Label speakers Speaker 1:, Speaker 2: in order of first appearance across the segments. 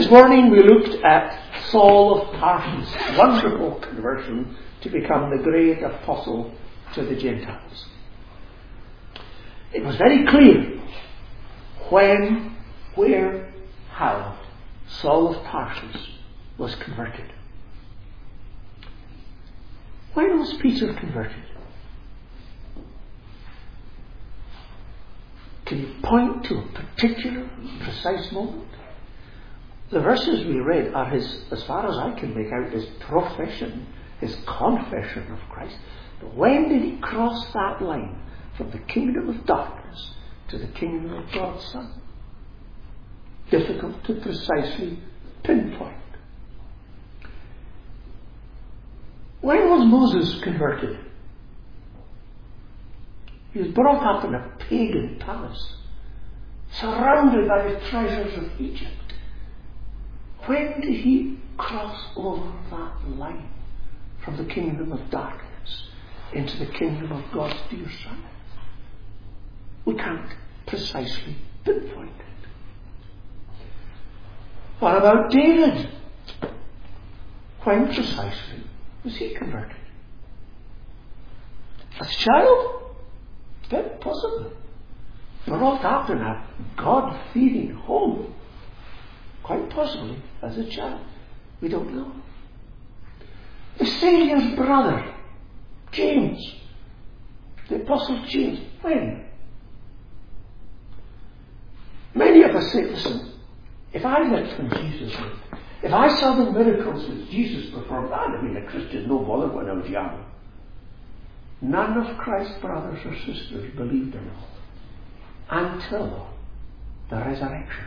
Speaker 1: This morning we looked at Saul of Tarsus' wonderful conversion to become the great apostle to the Gentiles. It was very clear when, where, how Saul of Tarsus was converted. When was Peter converted? Can you point to a particular, precise moment? The verses we read are his, as far as I can make out, his profession, his confession of Christ. But when did he cross that line from the kingdom of darkness to the kingdom of God's Son? Difficult to precisely pinpoint. When was Moses converted? He was brought up in a pagan palace, surrounded by the treasures of Egypt. When did he cross over that line from the kingdom of darkness into the kingdom of God's dear Son? We can't precisely pinpoint it. What about David? When precisely was he converted? As a child? Very possibly. Brought up in a God-fearing home. Quite possibly as a child. We don't know. The Saviour's brother, James, the Apostle James, when? Many of us say, listen, if I lived when Jesus lived, if I saw the miracles that Jesus performed, I'd have been a Christian, no bother, when I was young. None of Christ's brothers or sisters believed in him until the resurrection.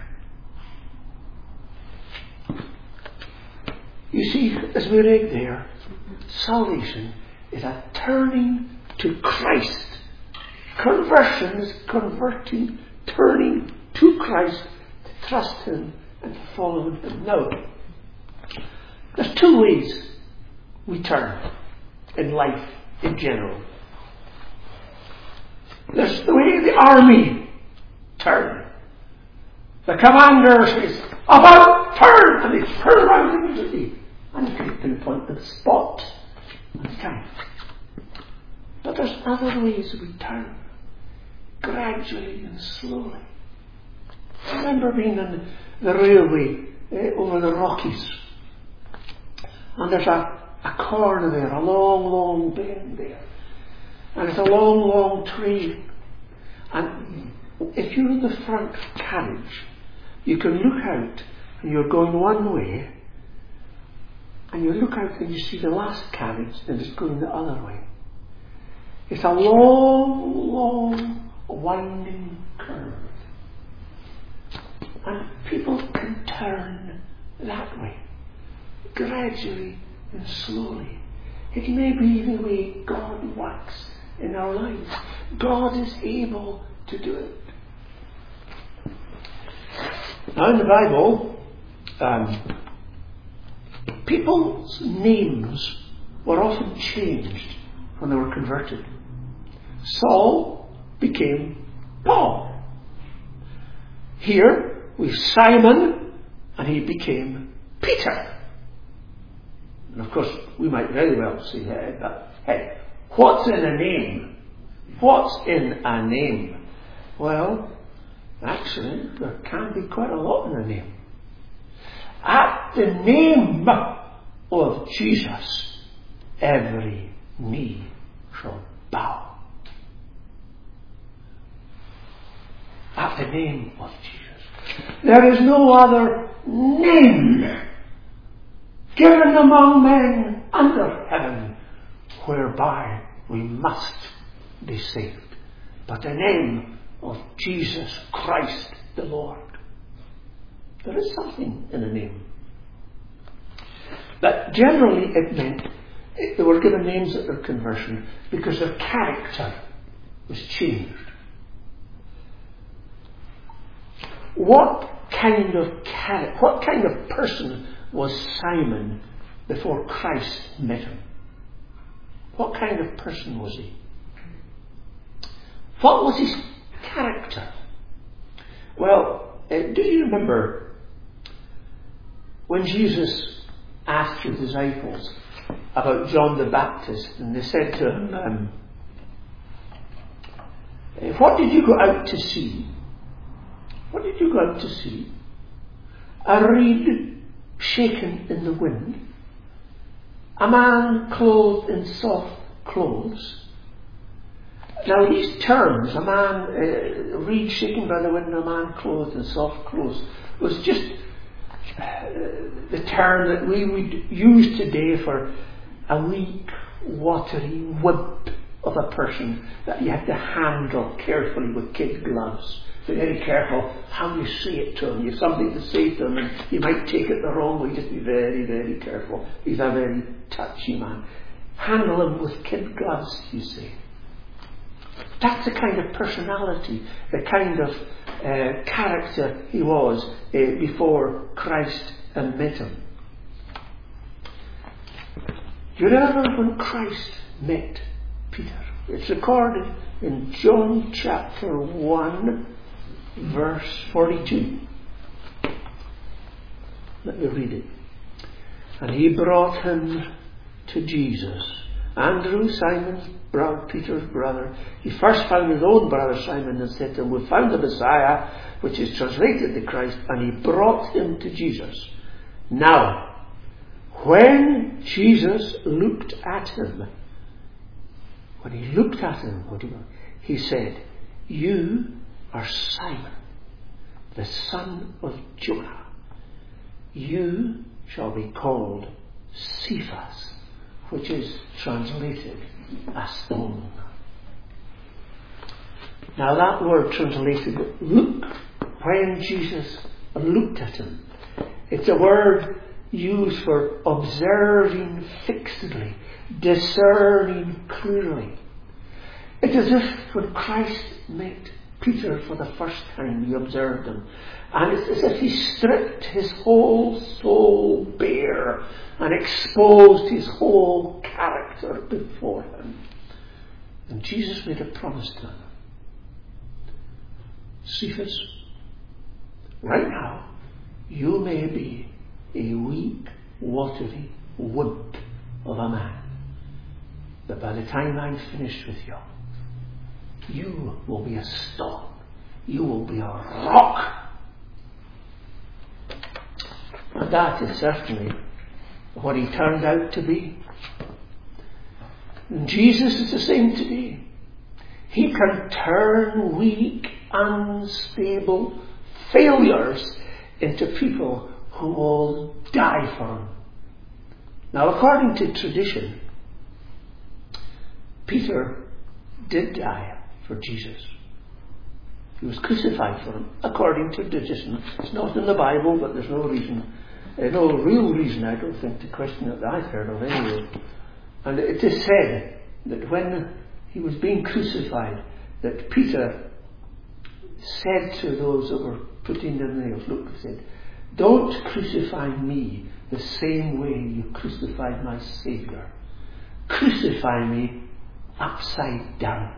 Speaker 1: You see, as we read there, salvation is a turning to Christ. Conversion is converting, turning to Christ, to trust him and to follow him. Now, there's two ways we turn in life in general. There's the way the army turn. The commander says, about, turn, and they turn around immediately. And you can pinpoint the spot and the time. But there's other ways we turn, gradually and slowly. I remember being on the railway over the Rockies. And there's a corner there, a long, long bend there. And it's a long, long train. And if you're in the front carriage, you can look out and you're going one way, and you look out and you see the last carriage and it's going the other way. It's a long, long, winding curve. And people can turn that way, gradually and slowly. It may be the way God works in our lives. God is able to do it. Now in the Bible, people's names were often changed when they were converted. Saul became Paul. Here we've Simon, and he became Peter. And of course, we might very well say, hey, what's in a name? What's in a name? Well, actually, there can be quite a lot in a name. At the name of Jesus, every knee shall bow. At the name of Jesus. There is no other name given among men under heaven whereby we must be saved, but the name of Jesus Christ the Lord. There is something in a name. But generally it meant they were given names at their conversion because their character was changed. What kind of person was Simon before Christ met him? What kind of person was he? What was his character? Well, do you remember when Jesus asked his disciples about John the Baptist, and they said to him, what did you go out to see? What did you go out to see? A reed shaken in the wind? A man clothed in soft clothes? Now these terms, a man, a reed shaken by the wind, a man clothed in soft clothes, was just the term that we would use today for a weak, watery wimp of a person that you have to handle carefully with kid gloves. Be very careful how you say it to him. You have something to say to him and you might take it the wrong way. Just be very, very careful. He's a very touchy man. Handle him with kid gloves, you see. That's the kind of personality, the kind of character he was before Christ met him. You remember when Christ met Peter? It's recorded in John chapter 1, verse 42. Let me read it. And he brought him to Jesus. Andrew, Simon, Peter's brother. He first found his own brother Simon and said to him, we found the Messiah, which is translated the Christ, and he brought him to Jesus. Now, when Jesus looked at him, he said, you are Simon, the son of Jonah. You shall be called Cephas, which is translated a stone. Now that word translated look, when Jesus looked at him, it's a word used for observing fixedly, discerning clearly. It's as if when Christ met Peter for the first time, he observed him. And it's as if he stripped his whole soul bare and exposed his whole character before him. And Jesus made a promise to him. Cephas, right now, you may be a weak, watery wimp of a man. But by the time I'm finished with you, you will be a stone. You will be a rock. And that is certainly what he turned out to be. And Jesus is the same today. He can turn weak, unstable failures into people who will die for him. Now, according to tradition, Peter did die for Jesus. He was crucified for him, according to tradition. It's not in the Bible, but there's no real reason, I don't think, to question it that I've heard of anyway. And it is said that when he was being crucified, that Peter said to those that were putting the nails, look, he said, don't crucify me the same way you crucified my Saviour. Crucify me upside down.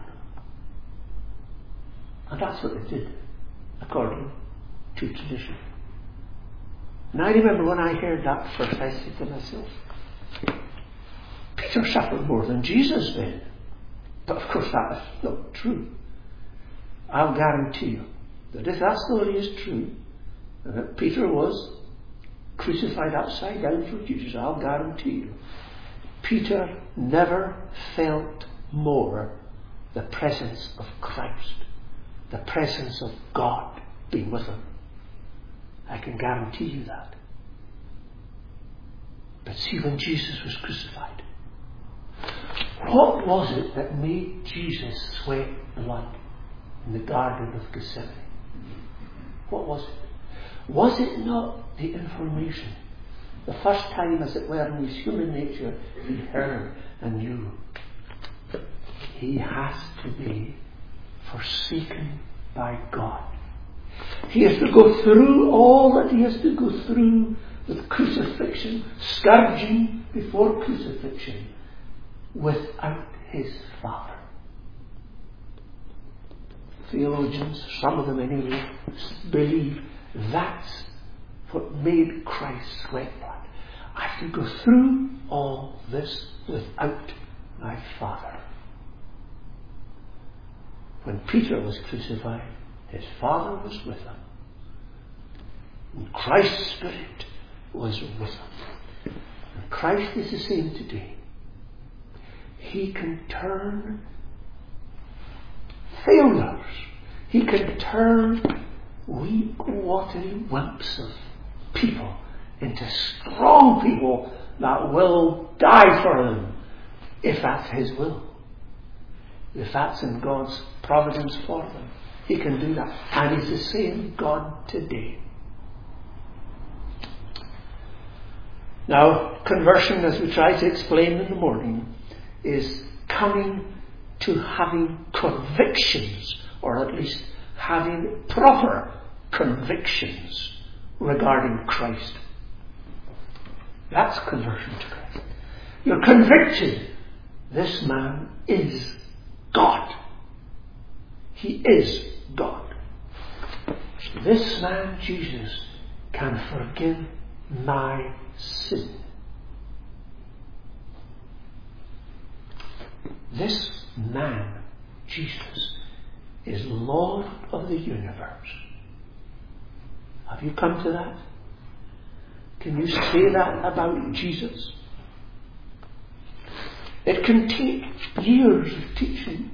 Speaker 1: And that's what they did, according to tradition. And I remember when I heard that first, I said to myself, Peter suffered more than Jesus did. But of course that is not true. I'll guarantee you that if that story is true, and that Peter was crucified upside down for Jesus, I'll guarantee you, Peter never felt more the presence of Christ, the presence of God being with him. I can guarantee you that. But see, when Jesus was crucified, what was it that made Jesus sweat blood in the Garden of Gethsemane? What was it? Was it not the information? The first time, as it were, in his human nature, he heard and knew he has to be forsaken by God. He has to go through all that he has to go through with crucifixion, scourging before crucifixion, without his Father. Theologians, some of them anyway, believe that's what made Christ sweat blood. I have to go through all this without my Father. When Peter was crucified, his Father was with him. And Christ's Spirit was with him. And Christ is the same today. He can turn failures. He can turn weak, watery wimps of people into strong people that will die for him, if that's his will. If that's in God's providence for them. He can do that. And he's the same God today. Now, conversion, as we try to explain in the morning, is coming to having convictions, or at least having proper convictions regarding Christ. That's conversion to Christ. You're convicted. This man is God. He is God. This man, Jesus, can forgive my sin. This man, Jesus, is Lord of the universe. Have you come to that? Can you say that about Jesus? It can take years of teaching.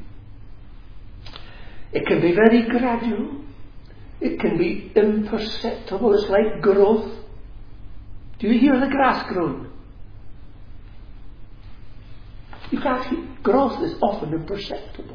Speaker 1: It can be very gradual. It can be imperceptible. It's like growth. Do you hear the grass growing? You can't hear. Growth is often imperceptible.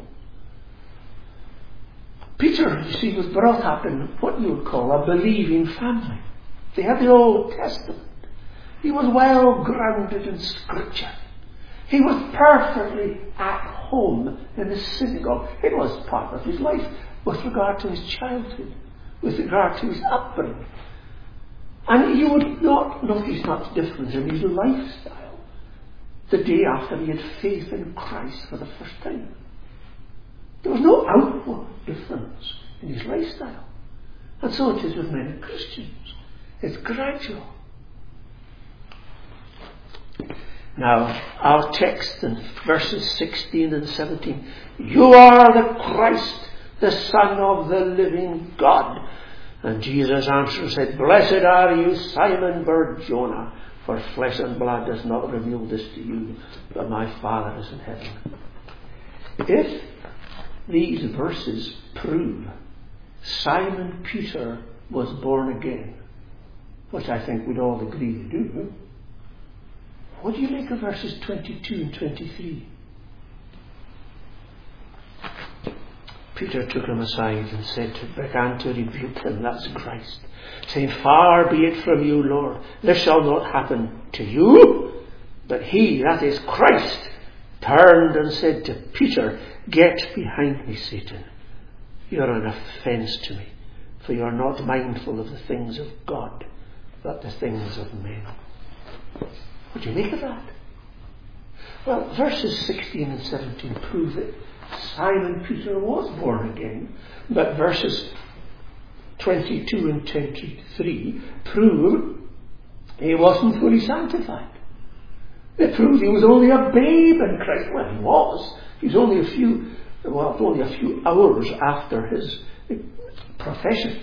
Speaker 1: Peter, you see, was brought up in what you would call a believing family. They had the Old Testament. He was well grounded in Scripture. He was perfectly at home in the synagogue. It was part of his life with regard to his childhood, with regard to his upbringing. And you would not notice much difference in his lifestyle the day after he had faith in Christ for the first time. There was no outward difference in his lifestyle. And so it is with many Christians. It's gradual. Now, our text in verses 16 and 17. You are the Christ, the Son of the living God. And Jesus answered and said, Blessed are you, Simon Bar-Jonah, for flesh and blood does not reveal this to you, but my Father is in heaven. If these verses prove Simon Peter was born again, which I think we'd all agree to do, what do you make of verses 22 and 23? Peter took him aside and began to rebuke him, that's Christ, saying, Far be it from you, Lord, this shall not happen to you. But he, that is Christ, turned and said to Peter, Get behind me, Satan. You are an offence to me, for you are not mindful of the things of God, but the things of men. What do you make of that? Well, verses 16 and 17 prove that Simon Peter was born again, but verses 22 and 23 prove he wasn't fully sanctified. They prove he was only a babe in Christ. Well, he was. He was only a few hours after his profession.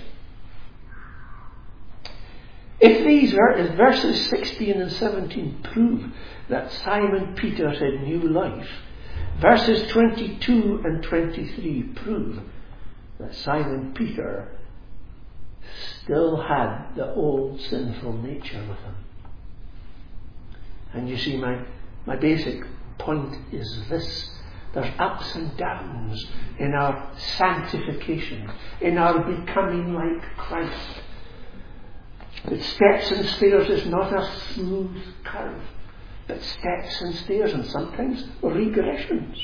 Speaker 1: If these verses 16 and 17 prove that Simon Peter had new life, verses 22 and 23 prove that Simon Peter still had the old sinful nature with him. And you see, my basic point is this. There's ups and downs in our sanctification, in our becoming like Christ. But steps and stairs is not a smooth curve, but steps and stairs and sometimes regressions.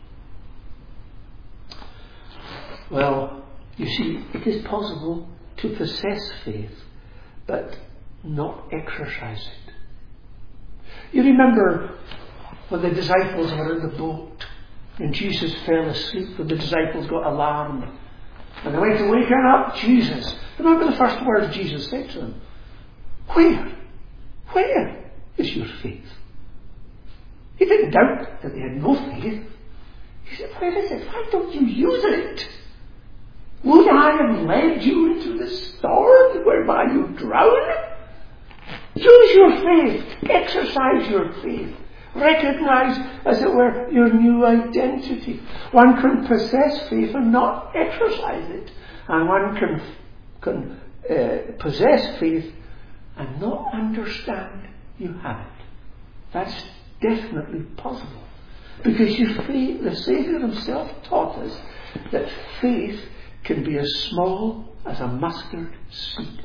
Speaker 1: Well, you see, it is possible to possess faith, but not exercise it. You remember when the disciples were in the boat and Jesus fell asleep, when the disciples got alarmed and they went to wake up, Jesus. Remember the first words Jesus said to them? Where is your faith? He didn't doubt that they had no faith. He said, where is it? Why don't you use it? Would I have led you into the storm whereby you drown? Use your faith. Exercise your faith. Recognize, as it were, your new identity. One can possess faith and not exercise it. And one can possess faith and not understand you have it. That's definitely possible. Because the Saviour himself taught us that faith can be as small as a mustard seed.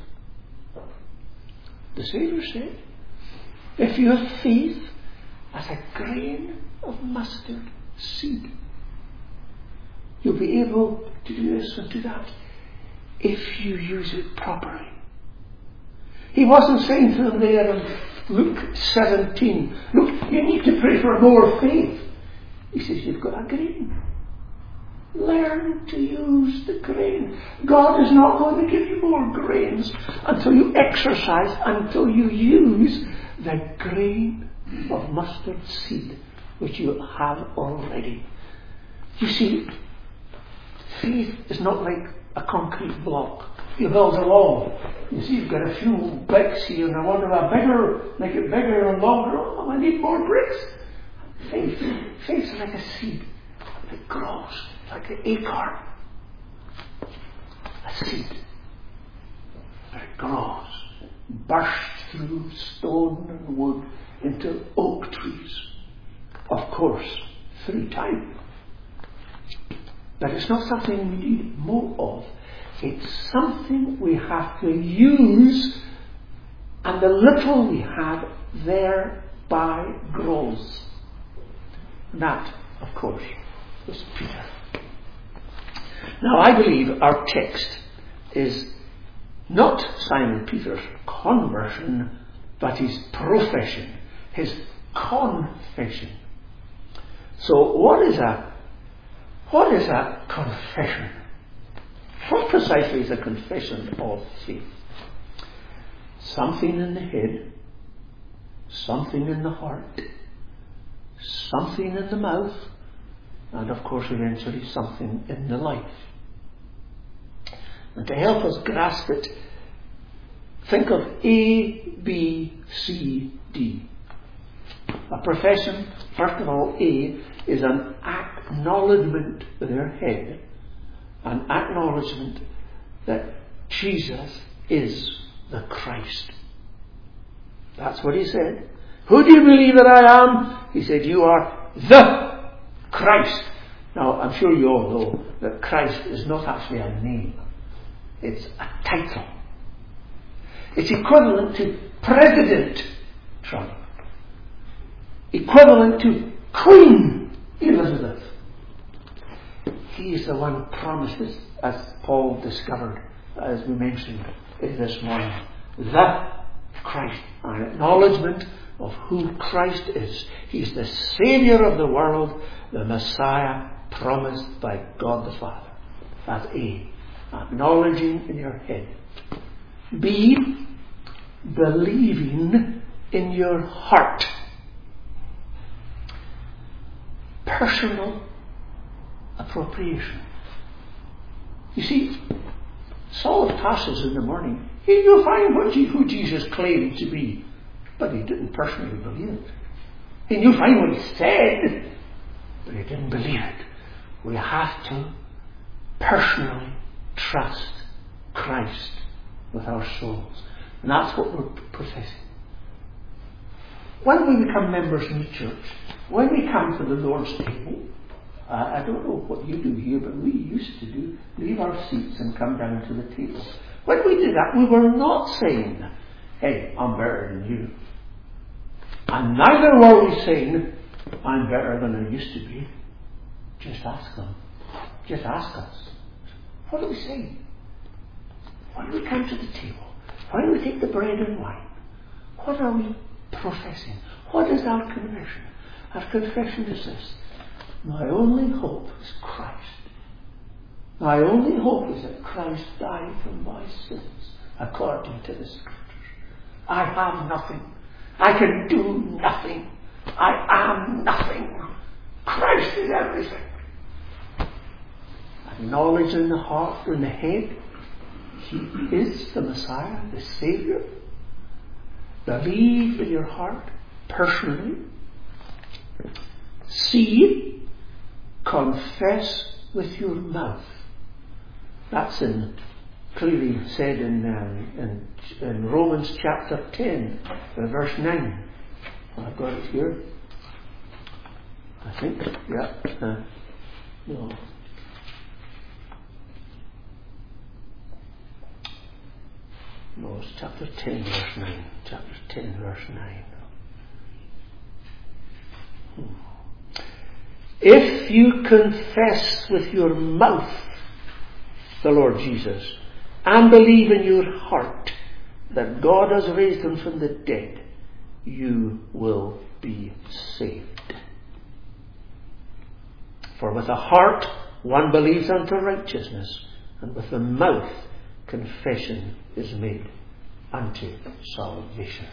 Speaker 1: The Saviour said, if you have faith as a grain of mustard seed, you'll be able to do this and do that if you use it properly. He wasn't saying to them there in Luke 17, look, you need to pray for more faith. He says, you've got a grain. Learn to use the grain. God is not going to give you more grains until you exercise, until you use the grain of mustard seed which you have already. You see, faith is not like a concrete block. You build a wall. You see, you've got a few bricks here, and I want to make it bigger and longer. Oh, I need more bricks. Faith is like a seed that grows, like an acorn. A seed that grows, bursts through stone and wood into oak trees. Of course, through time. But it's not something we need more of. It's something we have to use, and the little we have thereby grows. That, of course, was Peter. Now, I believe our text is not Simon Peter's conversion, but his profession, his confession. So, what is a confession? What precisely is a confession of faith? Something in the head, something in the heart, something in the mouth, and of course eventually something in the life. And to help us grasp it, think of A, B, C, D. A profession, first of all, A, is an acknowledgement with your head, an acknowledgement that Jesus is the Christ. That's what he said. Who do you believe that I am? He said, you are the Christ. Now, I'm sure you all know that Christ is not actually a name. It's a title. It's equivalent to President Trump. Equivalent to Queen Elizabeth. He is the one promised, as Paul discovered, as we mentioned this morning. The Christ. An acknowledgement of who Christ is. He's the Saviour of the world, the Messiah promised by God the Father. That's A. Acknowledging in your head. B. Believing in your heart. Personal appropriation. You see, Saul of Tarsus in the morning, you'll find who Jesus claimed to be, but he didn't personally believe it. And you'll find what he said, but he didn't believe it. We have to personally trust Christ with our souls. And that's what we're professing. When we become members in the church, when we come to the Lord's table, I don't know what you do here, but we used to leave our seats and come down to the table. When we did that, we were not saying, hey, I'm better than you. And neither were we saying, I'm better than I used to be. Just ask them. Just ask us. What are we saying? When we come to the table, when we take the bread and wine, what are we professing? What is our confession? Our confession is this: my only hope is Christ. My only hope is that Christ died for my sins, according to the Scriptures. I have nothing. I can do nothing. I am nothing. Christ is everything. Acknowledge in the heart, in the head, He is the Messiah, the Saviour. Believe in your heart, personally. See, confess with your mouth. That's clearly said in Romans chapter 10, verse 9. I've got it here. I think, yeah. No. No, it's chapter 10, verse 9. Chapter 10, verse 9. If you confess with your mouth the Lord Jesus and believe in your heart that God has raised Him from the dead, you will be saved. For with the heart one believes unto righteousness, and with the mouth confession is made unto salvation.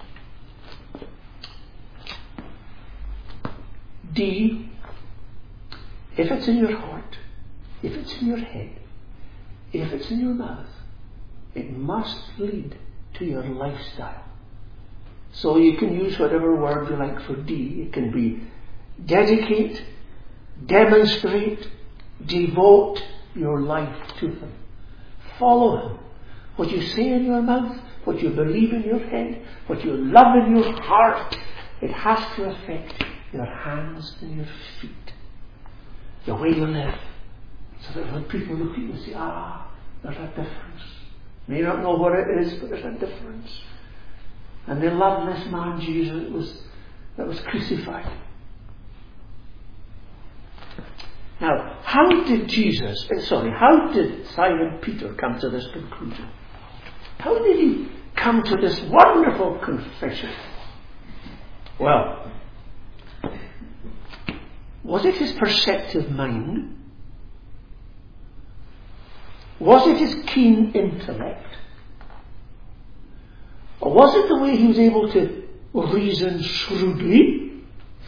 Speaker 1: D, if it's in your heart, if it's in your head, if it's in your mouth, it must lead to your lifestyle. So you can use whatever word you like for D. It can be dedicate, demonstrate, devote your life to Him. Follow Him. What you say in your mouth, what you believe in your head, what you love in your heart, it has to affect your hands and your feet. The way you live. So that when people look at you and say, there's a difference. May not know what it is, but there's a difference. And they love this man Jesus that was crucified. Now, how did Simon Peter come to this conclusion? How did he come to this wonderful confession? Well, was it his perceptive mind? Was it his keen intellect? Or was it the way he was able to reason shrewdly?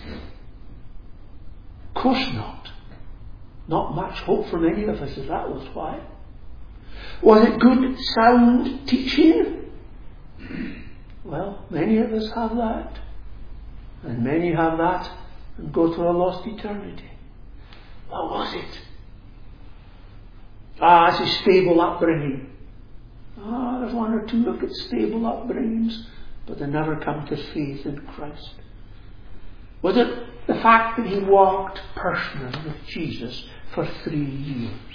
Speaker 1: Of course not. Not much hope for many of us if that was why. Was it good, sound teaching? Well, many of us have that. And many have that and go to a lost eternity. What was it? It's a stable upbringing. There's one or two look at stable upbringings, but they never come to faith in Christ. Was it the fact that he walked personally with Jesus for 3 years?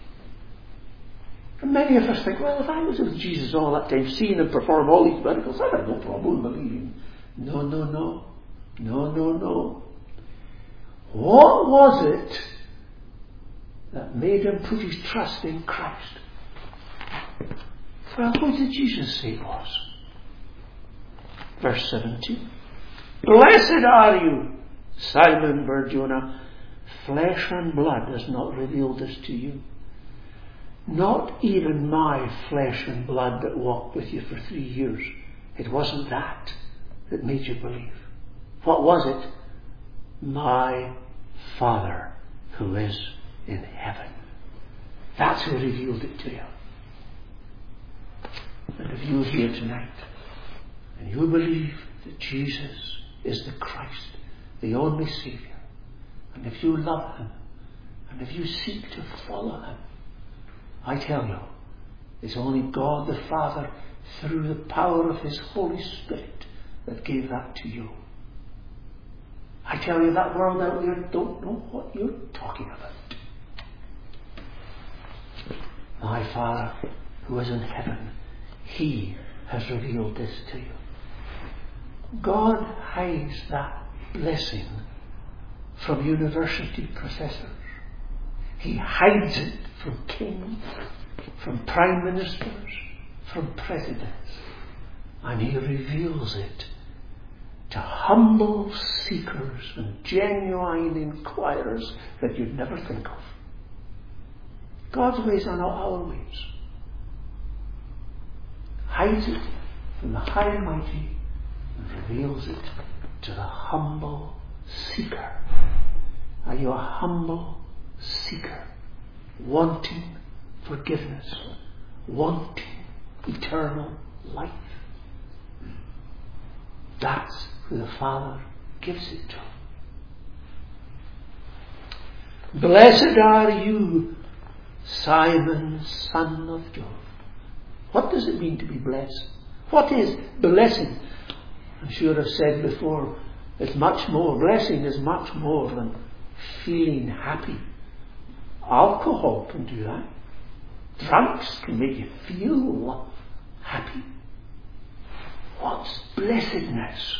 Speaker 1: And many of us think, well, if I was with Jesus all that time, seeing him perform all these miracles, I'd have no problem believing. No. What was it that made him put his trust in Christ? Well, what did Jesus say it was? Verse 17. Blessed are you, Simon Bar-Jonah. Flesh and blood has not revealed this to you. Not even my flesh and blood that walked with you for 3 years. It wasn't that made you believe. What was it? My Father who is in heaven. That's who revealed it to you. And if you're here tonight and you believe that Jesus is the Christ, the only Saviour, and if you love Him, and if you seek to follow Him, I tell you, it's only God the Father through the power of His Holy Spirit that gave that to you. I tell you, that world out there don't know what you're talking about. My Father who is in heaven, He has revealed this to you. God hides that blessing from university professors. He hides it from kings, from prime ministers, from presidents. And He reveals it to humble seekers and genuine inquirers that you'd never think of. God's ways are not our ways. Hides it from the high and mighty and reveals it to the humble seeker. Are you a humble seeker, wanting forgiveness, wanting eternal life? That's who the Father gives it to. Blessed are you, Simon, son of John. What does it mean to be blessed? What is blessing? I'm sure I've said before, it's much more. Blessing is much more than feeling happy. Alcohol can do that. Drunks can make you feel happy. What's blessedness?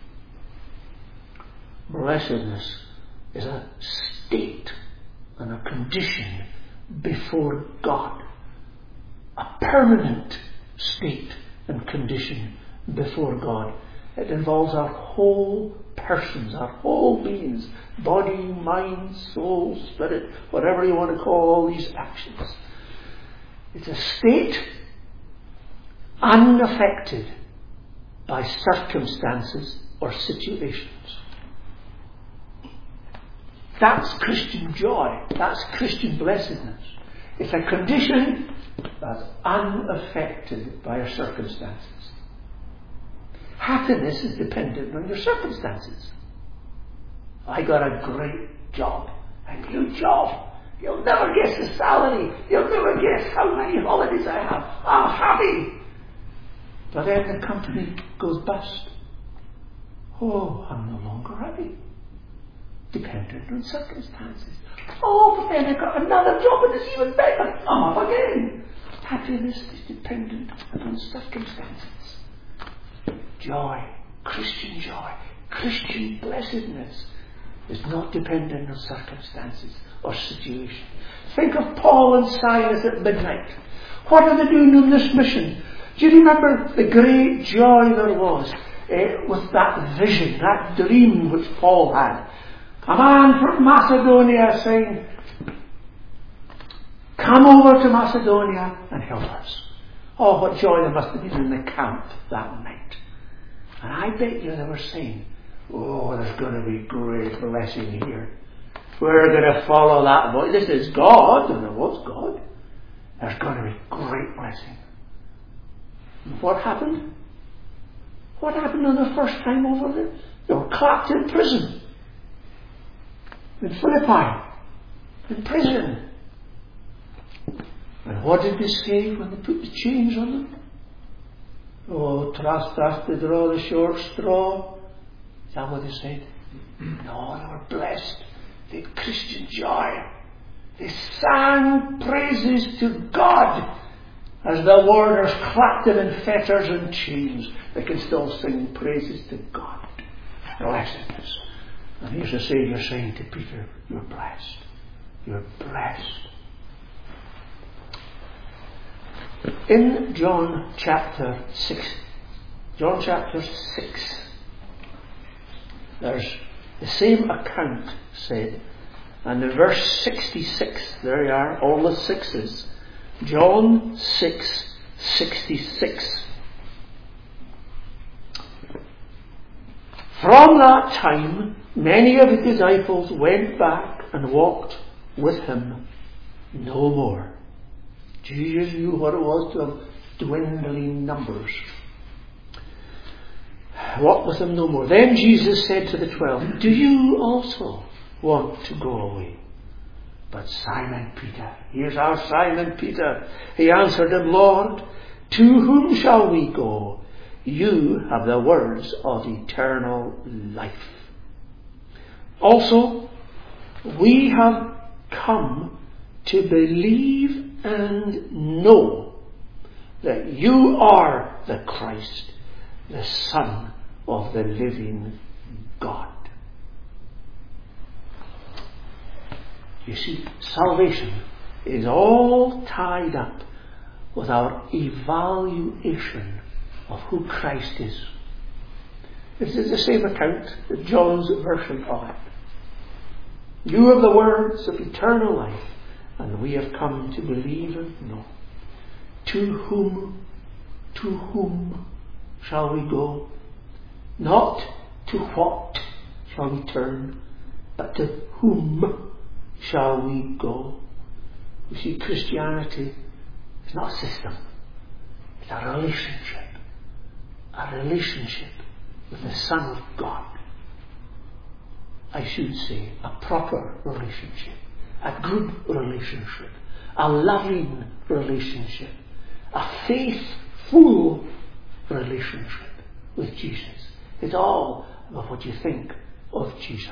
Speaker 1: Blessedness is a state and a condition before God. A permanent state and condition before God. It involves our whole persons, our whole beings, body, mind, soul, spirit, whatever you want to call all these actions. It's a state unaffected by circumstances or situations. That's Christian joy. That's Christian blessedness. It's a condition that's unaffected by our circumstances. Happiness is dependent on your circumstances. I got a great job. A new job. You'll never guess the salary. You'll never guess how many holidays I have. I'm happy. But then the company goes bust. Oh, I'm no longer happy. Dependent on circumstances. Oh, but then I got another job and it's even better. I'm up again. Happiness is dependent upon circumstances. Joy, Christian blessedness is not dependent on circumstances or situations. Think of Paul and Silas at midnight. What are they doing on this mission? Do you remember the great joy there was with that vision, that dream which Paul had? A man from Macedonia saying, come over to Macedonia and help us. Oh, what joy there must have been in the camp that night. And I bet you they were saying, oh, there's going to be great blessing here. We're going to follow that voice. This is God. And it was God. There's going to be great blessing. And what happened? What happened on the first time over there? They were clapped in prison. In Philippi. In prison. And what did they say when they put the chains on them? Oh, trust us to draw the short straw. Is that what they said? No, they were blessed. They had Christian joy. They sang praises to God. As the warders clapped them in fetters and chains, they can still sing praises to God. Blessedness. And here's the Saviour saying to Peter, you're blessed. You're blessed. In John chapter 6, there's the same account said, and in verse 66, there you are, all the sixes. John 6:66. From that time, many of his disciples went back and walked with him no more. Jesus knew what it was to have dwindling numbers. Walked with him no more. Then Jesus said to the 12, do you also want to go away? But Simon Peter, here's our Simon Peter, he answered him, Lord, to whom shall we go? You have the words of eternal life. Also, we have come to believe and know that you are the Christ, the Son of the living God. You see, salvation is all tied up with our evaluation of who Christ is. This is the same account that John's version of it. You have the words of eternal life, and we have come to believe and know. To whom shall we go? Not to what shall we turn, but to whom shall we go? You see, Christianity is not a system. It's a relationship. A relationship with the Son of God. I should say, a proper relationship. A good relationship. A loving relationship. A faithful relationship with Jesus. It's all about what you think of Jesus.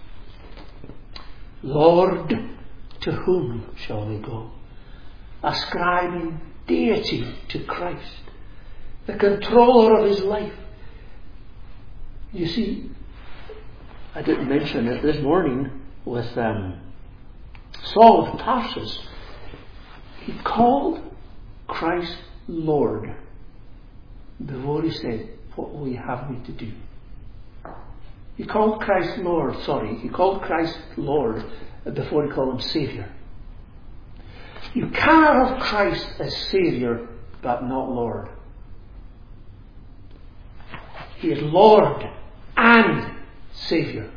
Speaker 1: Lord, to whom shall we go? Ascribing deity to Christ, the controller of his life. You see, I didn't mention it this morning with Saul of Tarsus. He called Christ Lord before he said, what will you have me to do? He called Christ Lord before he called him Saviour. You cannot have Christ as Saviour but not Lord. He is Lord and Saviour.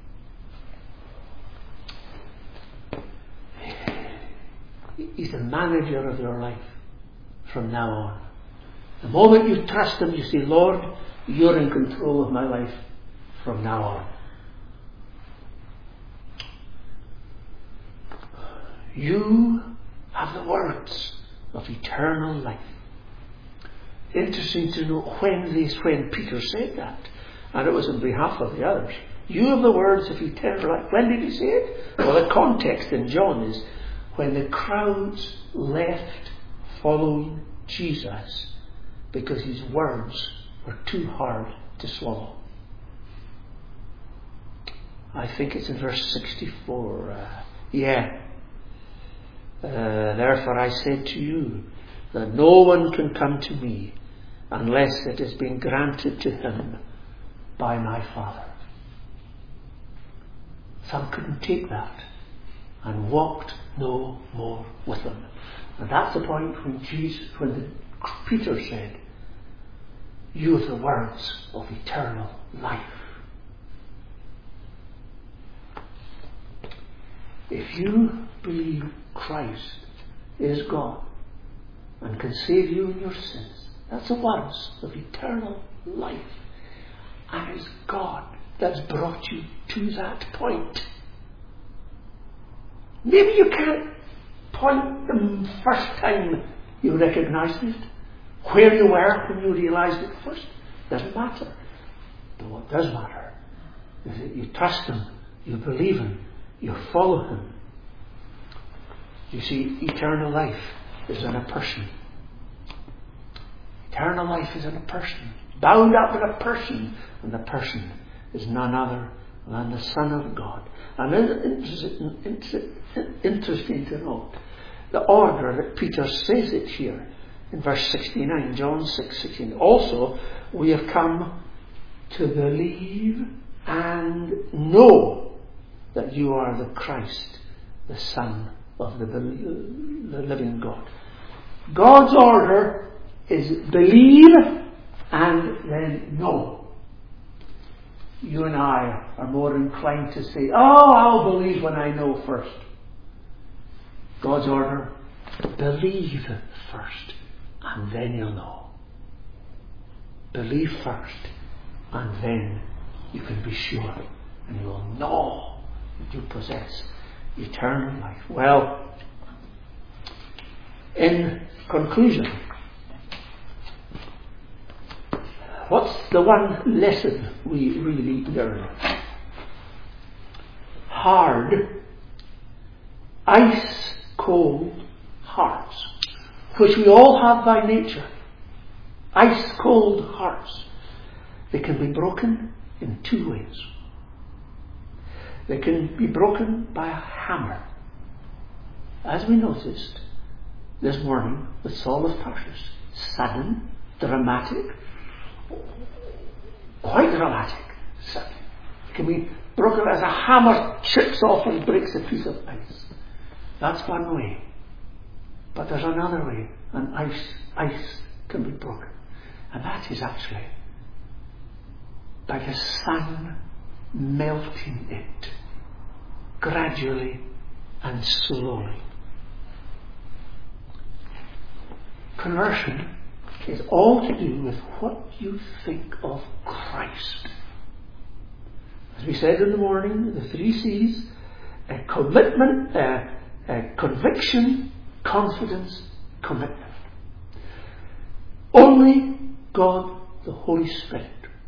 Speaker 1: He's the manager of your life from now on. The moment you trust him, you say, Lord, you're in control of my life from now on. You have the words of eternal life. Interesting to note when Peter said that, and it was on behalf of the others. You have the words of eternal life. When did he say it? Well, the context in John is when the crowds left following Jesus because his words were too hard to swallow. I think it's in verse 64. Therefore I said to you that no one can come to me unless it has been granted to him by my Father. Some couldn't take that and walked no more with him. And that's the point when Peter said, you have the words of eternal life. If you believe Christ is God and can save you in your sins, that's the words of eternal life. And it's God that's brought you to that point. Maybe you can't point the first time you recognized it, where you were when you realized it first. Doesn't matter. But what does matter is that you trust him, you believe him, you follow him. You see, eternal life is in a person. Eternal life is in a person. Bound up in a person. And the person is none other than the Son of God. And interesting to note the order that Peter says it here in verse 69, John 6:16. Also, we have come to believe and know that you are the Christ, the Son of the living God. God's order is believe and then know. You and I are more inclined to say, I'll believe when I know first. God's order, believe first and then you'll know. Believe first and then you can be sure and you'll know that you possess eternal life. Well, in conclusion, what's the one lesson we really learn? Hard, ice-cold hearts, which we all have by nature. Ice-cold hearts. They can be broken in two ways. They can be broken by a hammer, as we noticed this morning with Saul of Tarsus. Sudden, dramatic, quite dramatic. Sudden. It can be broken as a hammer chips off and breaks a piece of ice. That's one way. But there's another way, and ice can be broken. And that is actually by the sun melting it gradually and slowly. Conversion is all to do with what you think of Christ. As we said in the morning, the 3 C's: commitment, conviction, confidence, commitment. Only God, the Holy Spirit,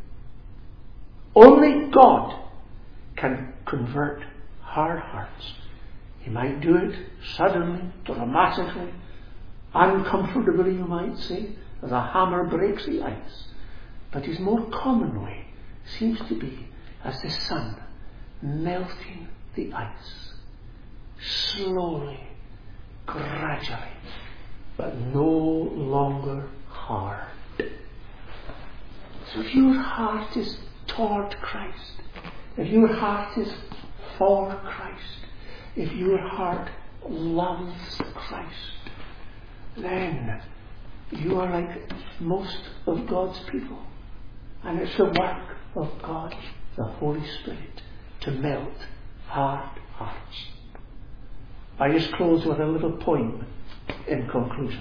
Speaker 1: only God can convert hard hearts. He might do it suddenly, dramatically, uncomfortably, you might say, as a hammer breaks the ice. But his more common way seems to be as the sun melting the ice, slowly, gradually, but no longer hard. So if your heart is toward Christ, if your heart is for Christ, if your heart loves Christ, then you are like most of God's people. And it's the work of God, the Holy Spirit, to melt hard hearts. I just close with a little poem in conclusion.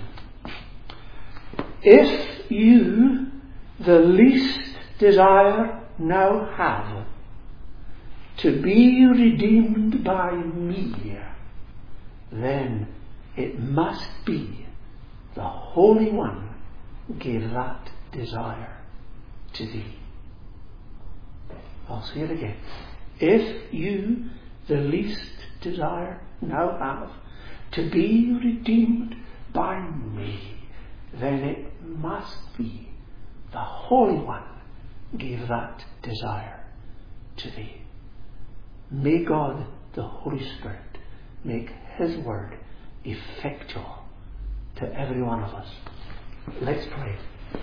Speaker 1: If you the least desire now have to be redeemed by me, then it must be the Holy One gave that desire to thee. I'll say it again. If you the least desire now have to be redeemed by me, then it must be the Holy One gave that desire to thee. May God, the Holy Spirit, make His word effectual to every one of us. Let's pray.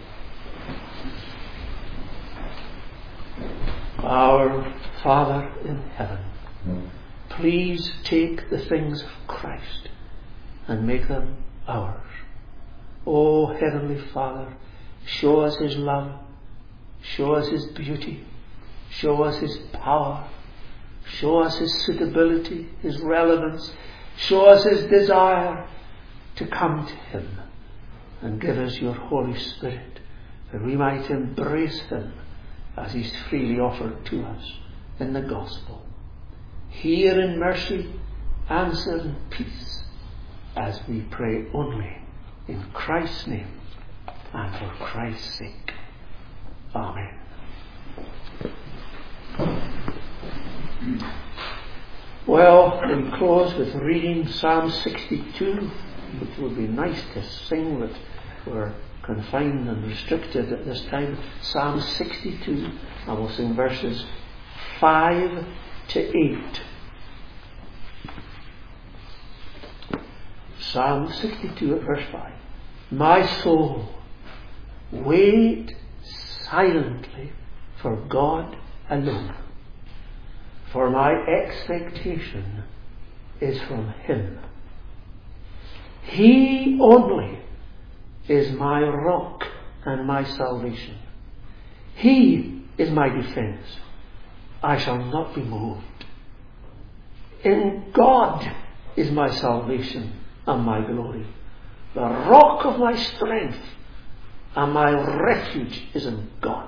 Speaker 1: Our Father in heaven, please take the things of Christ and make them ours. O Heavenly Father, show us His love, show us His beauty, show us His power, show us His suitability, His relevance, show us His desire to come to Him, and give us your Holy Spirit that we might embrace Him as He's freely offered to us in the gospel. Hear in mercy, answer in peace, as we pray only in Christ's name and for Christ's sake. Amen. Well, we close with reading Psalm 62, which would be nice to sing, but we're confined and restricted at this time. Psalm 62, and we'll sing verses 5 to 8. Psalm 62 at verse 5. My soul, wait silently for God alone, for my expectation is from Him. He only is my rock and my salvation. He is my defense. I shall not be moved. In God is my salvation and my glory. The rock of my strength and my refuge is in God.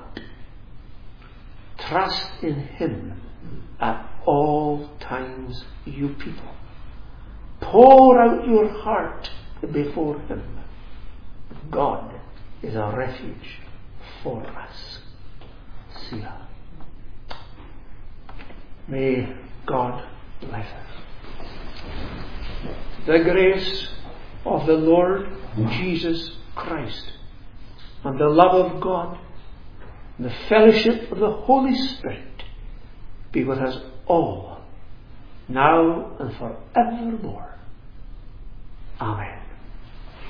Speaker 1: Trust in Him at all times, you people. Pour out your heart before Him. God is a refuge for us. Selah. May God bless us. The grace of the Lord Jesus Christ and the love of God and the fellowship of the Holy Spirit be with us all, now and forevermore. Amen.